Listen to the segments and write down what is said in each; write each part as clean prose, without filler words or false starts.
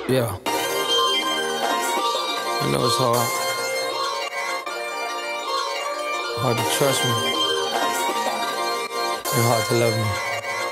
Yeah, I know it's hard to trust me, and hard to love me.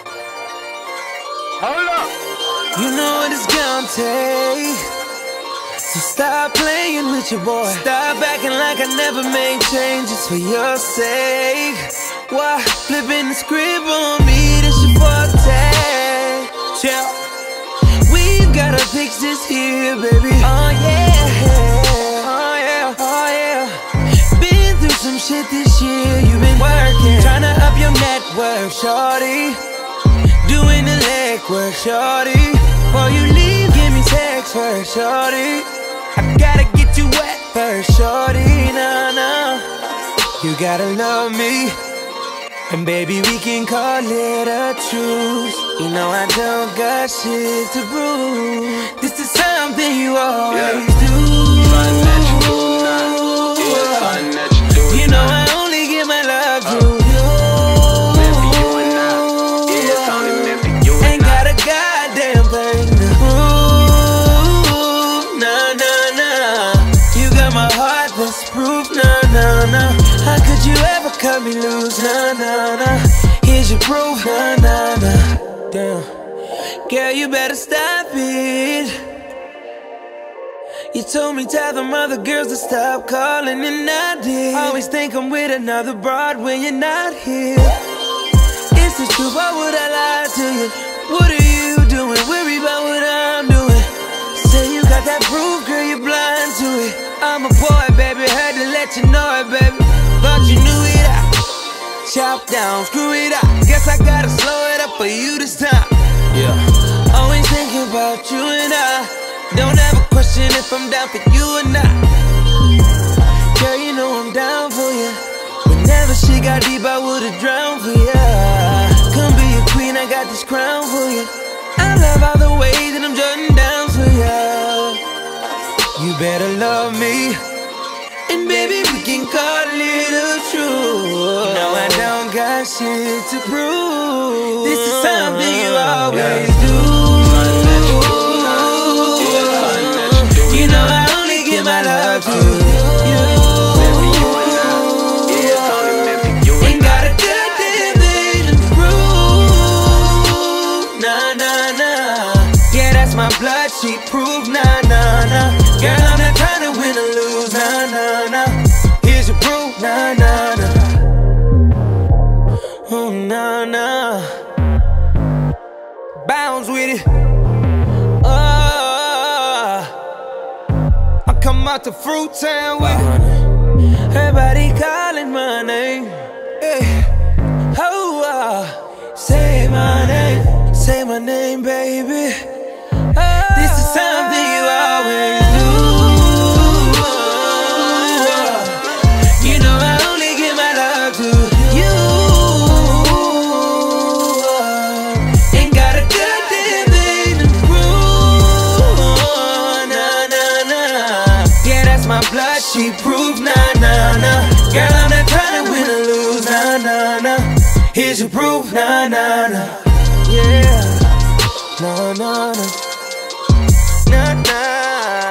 Hold up! You know what it's gonna take, so stop playing with your boy. Stop acting like I never made changes for your sake. Why flipping the script on me? This your forte. Chill. We've gotta fix this here, baby. Oh yeah, oh yeah, oh yeah. Been through some shit this year. You've been working, tryna up your net worth, shorty. Doing the leg work, shorty. Before you leave, give me sex first, shorty. I gotta get you wet first, shorty. Nah, nah. You gotta love me, and baby, we can call it a truce. You know I don't got shit to prove. This is something you always do. Something that you do not. Yeah, something that you do You know not. I only give my love to you. Meant for you and I. Yeah, it's only meant for you and Ain't I. got a goddamn thing to prove. Nah, nah, nah. You got my heart, that's proof. Nah, nah, nah. How could you ever cut me loose? Nah, nah, nah. Here's your proof. Nah, nah, nah. Damn. Girl, you better stop it. You told me tell them other girls to stop calling, and I did. Always think I'm with another broad when you're not here. It's the truth, why would I lie to you? What are you doing? Worry about what I'm doing. Say you got that proof, girl, you're blind to it. I'm a boy, baby, had to let you know it, baby. Thought you knew it, I chop down, screw it up. Guess I gotta slow it up for you this time. Yeah, Always thinking about you and I. Don't ever question if I'm down for you or not. Girl, you know I'm down for you. Whenever she got deep, I would've drowned for you. Come be a queen, I got this crown for you. I love all the ways that I'm jutting down for you. You better love me, and baby, we can call it a truth. No, I don't got shit to prove. This is something you always do. Something that you do not. Yeah, something that you do You know not. I only give my love to you. Meant for you and I. Yeah, it's only meant for you Ain't and got I. a goddamn thing to prove. Nah, nah, nah. Yeah, that's my blood, she proof. Nah, nah, nah. Girl, I'm not trying to win or lose. Nah, nah, nah. Here's your proof. Nah, nah, nah. Oh, nah, nah. Bounce with it. Oh, I come out to Fruit Town with it. Everybody calling my name. Hey. Oh, say my name, baby. This is something you always do. You know I only give my love to you. Ain't got a goddamn thing to prove. Nah, nah, nah. Yeah, that's my blood, she proof. Nah, nah, nah. Girl, I'm not trying to win or lose. Nah, nah, nah. Here's your proof. Nah, nah, nah. Yeah. Nah, nah, nah. Nah, nah.